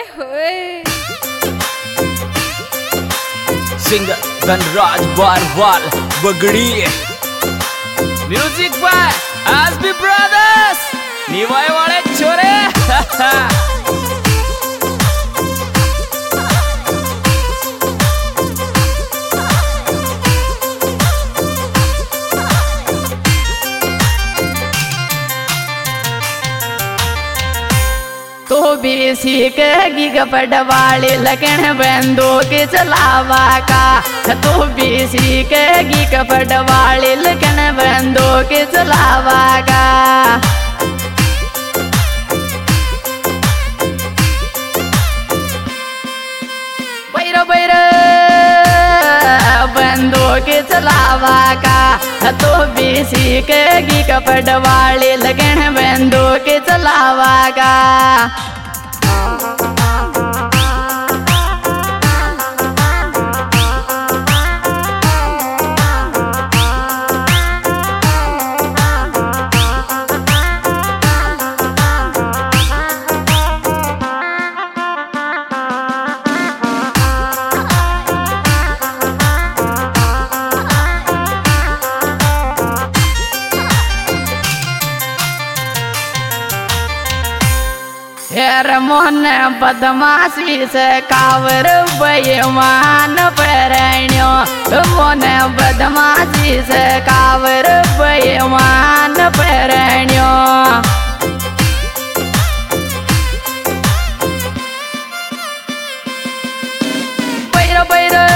होए सिंगर धनराज बार बगड़ी म्यूजिक बाय एसबी ब्रदर्स निवाय वाले छोरे तो भी सीखेगी कपड़वाली लगन बंदूक चलावा का। तो भी सीखेगी कपड़वाली लगन बंदूक चलावा का। बैरो बैरो बंदूक चलावा का। तो भी सीखेगी कपड़वाली लगन बंदूक चलावा का। हेर मोहन बदमाशी से कावर बेईमान परण्यो। मोहन बदमाशी से कावर बेईमान परण्यो। बैरो बैरो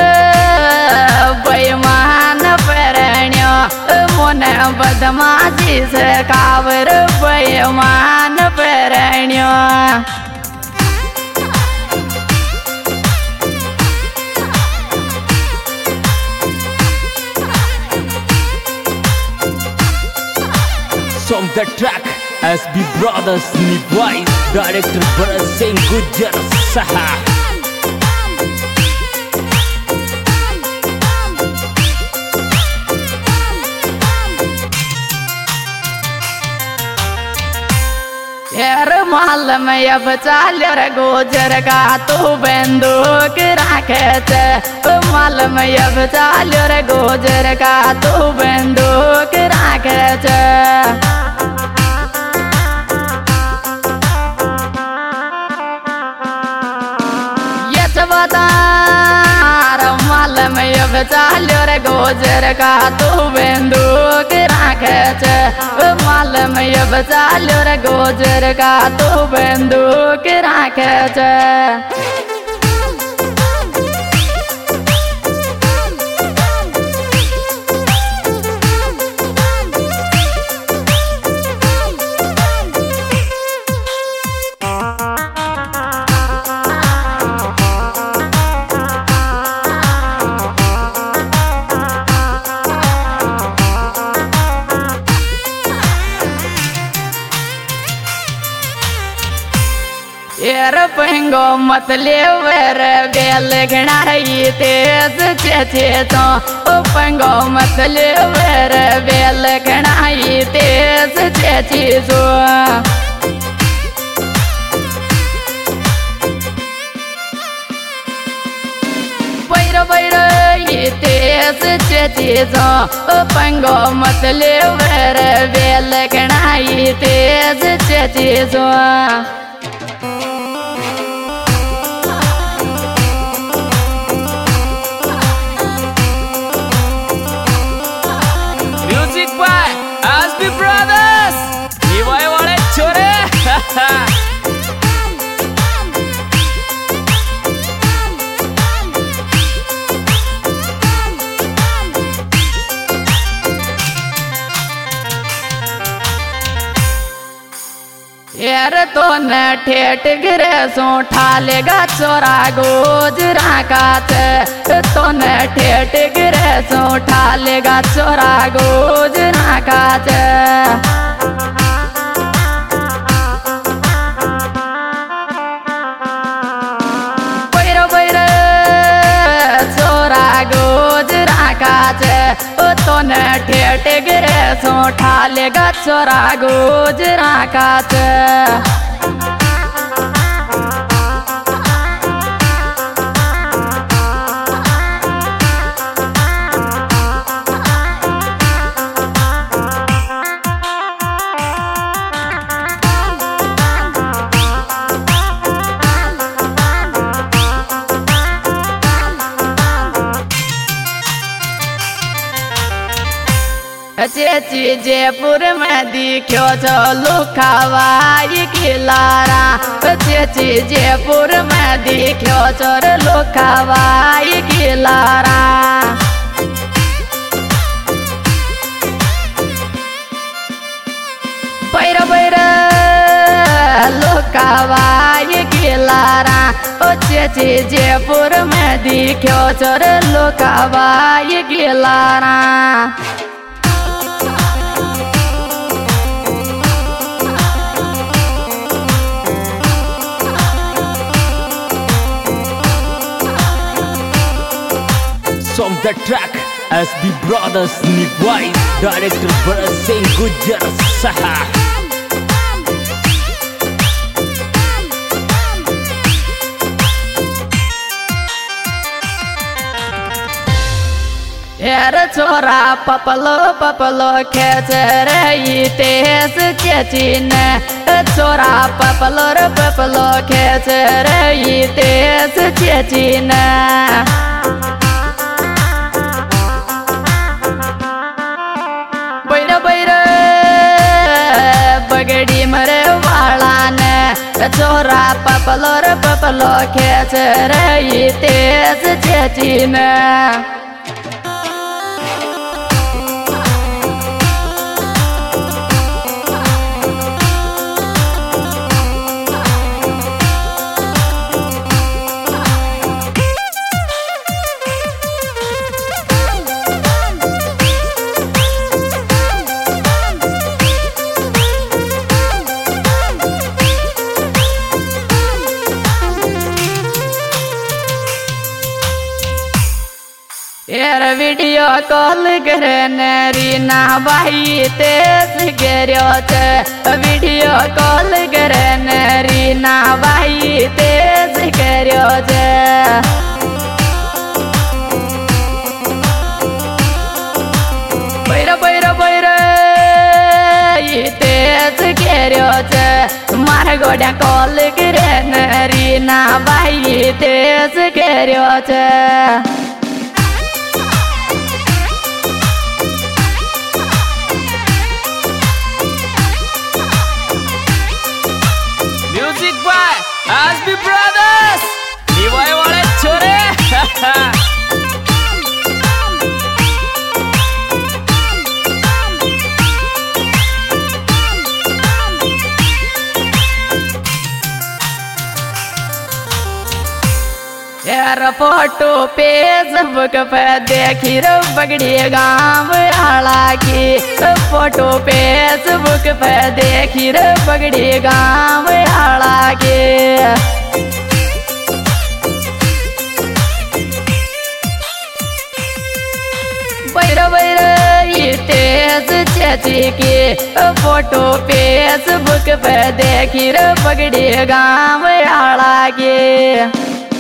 बेईमान परण्यो। मोहन बदमाशी से कावर बेईमान परण्यो। Song the track SB Brothers निभाई डायरेक्टर भरत सिंह गुज्जर सहा। यार माल में अब चाल गोजर का तू बंदूक राखे। माल में अब चाल गोजर का तू बंदूक राखे। ये बता माल में अब चाल गोजर का तू बंदूक राखे। माल में अब चाल गोजर का तू बंदूक राखे। यार पंगो मत ले वर बेल घणाई तेज चेचे तो। पंगो मत ले वर बेल घणाई तेज चेची सो। बैरो बैरो तेज चेची सो। पंगो मत ले वर बेल घणाई तेज चेची सो। म्यूजिक बाय एसबी ब्रदर्स निभाई वाले छोरे यार तो न ठेठ गिरे सो ठालेगा चोरा गोज राकात। तो न ठेठ गिरे सो ठालेगा चोरा गोज राकात। बैरो बैरो चोरा गोज राकात। तो न ठेठ गिरे सो ठालेगा चोरा गोज राकात। चेची जयपुर में दिखो छो लुखावाई खिलारा चेची जयपुर में दिखो छो लुखावाई खिलारा पैर पैर लुखावाई खिलारा चेची जयपुर में दिखो छो लुखावाई खिलारा From the track SB Brothers Nivais, director Bharat Singh Gujar Saha. यार छोरा पपलो पपलो खेच रही तेज चेची ने छोरा पपलो रे पपलो खेच रही तेज चेची ने बैर बैर बगड़ी मरे वाला ने छोरा पपलो रे पपलो खेच रही तेज चेची ने यार वीडियो कॉल करने रीना भाई तेज गिरो वीडियो कॉल करने रीना भाई तेज गिरो बैर बैर बैर तेज गिरो मार गोड्या कॉल करने रीना भाई तेज गिरो SB Brothers निवाय वाले छोरे यार फोटो फेसबुक पे देखी रो बगड़ी गाँव आला की फोटो फेसबुक पे देखी रो बगड़ी गाँव आला की बैर बैर तेज चेची की फोटो फेसबुक पे देखी रो बगड़ी गाँव आला की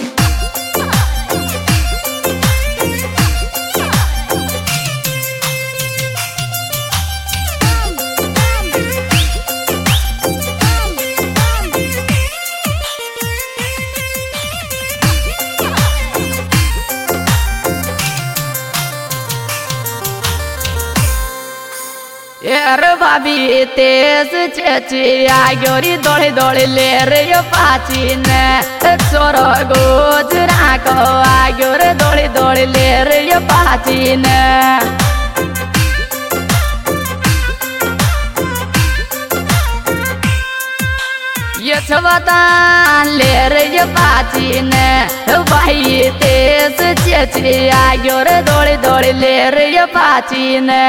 यार भाभी तेज चेची आगोरी दौड़ी दौड़ी ले रे पाची ने छोरो गोजरा को आगोर दौड़ी दौड़ी ले रे पाची ने ये छवता ले रे पाची ने भाई तेज चेची आगोर दौड़ी दौड़ी ले रे पाची ने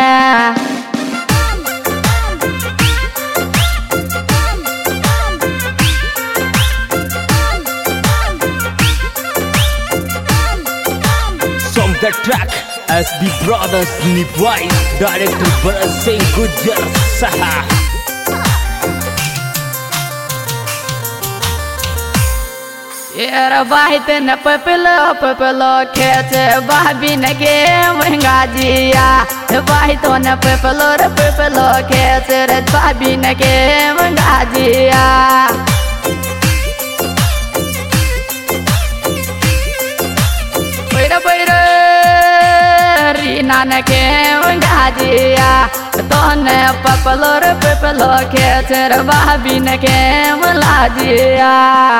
the track SB Brothers Nivais, director Bharat Singh Gujar Saha. यार बाहित न पपलो खेच भाभी न के महंगा जिया बाहितो न पपलो रे पपलो खेच रे भाभी न के महंगा जिया बैर बैर रीना न के महंगा जिया तोने पपलो खेचर भाभी न के मला जिया।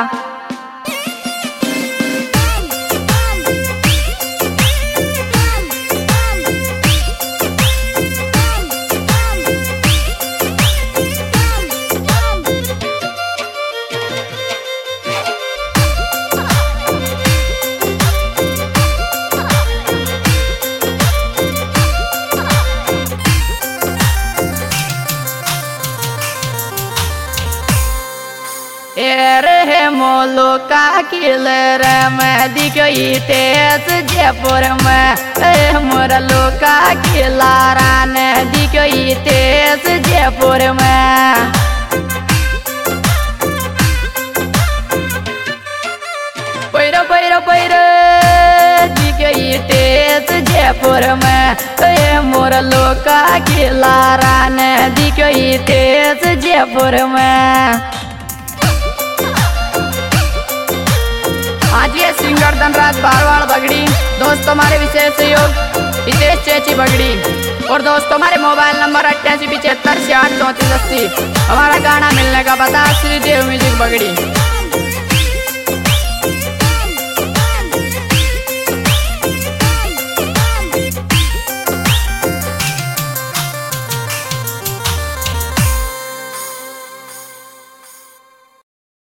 रे मोलो का किलर में दिखई तेज जयपुर में मोरलो का किलारा ने दिखई तेज जयपुर में। पैर पैर पैर दिखई तेज जयपुर में मोरलो का किलारा ने दिखई तेज जयपुर में। आज ये सिंगर धनराज बारवाड़ बगड़ी दोस्तों हमारे विशेष सहयोग हितेश चेची बगड़ी और दोस्तों हमारे मोबाइल नंबर 8875 68 34 80। हमारा गाना मिलने का पता श्रीदेव म्यूजिक बगड़ी।